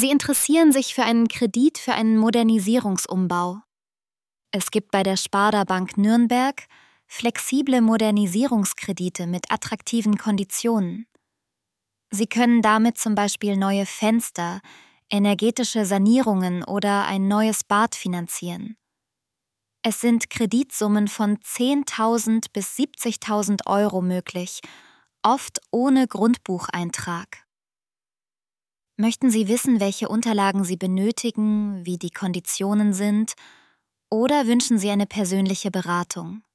Sie interessieren sich für einen Kredit für einen Modernisierungsumbau. Es gibt bei der Sparda Bank Nürnberg flexible Modernisierungskredite mit attraktiven Konditionen. Sie können damit zum Beispiel neue Fenster, energetische Sanierungen oder ein neues Bad finanzieren. Es sind Kreditsummen von 10.000 bis 70.000 Euro möglich, oft ohne Grundbucheintrag. Möchten Sie wissen, welche Unterlagen Sie benötigen, wie die Konditionen sind, oder wünschen Sie eine persönliche Beratung?